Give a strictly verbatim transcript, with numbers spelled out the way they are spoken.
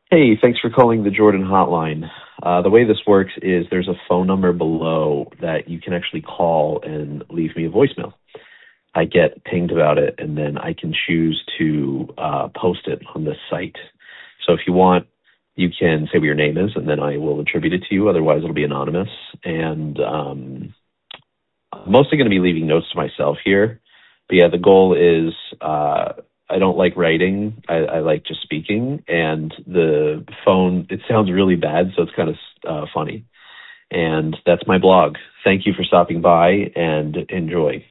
Hey, thanks for calling the Jordan Hotline. Uh, the way this works is there's a phone number below that you can actually call and leave me a voicemail. I get pinged about it, and then I can choose to uh, post it on this site. So if you want, you can say what your name is, and then I will attribute it to you. Otherwise, it'll be anonymous. And um, I'm mostly going to be leaving notes to myself here. But yeah, the goal is uh, I don't like writing. I, I like just speaking. And the phone, it sounds really bad, so it's kind of uh, funny. And that's my blog. Thank you for stopping by, and enjoy.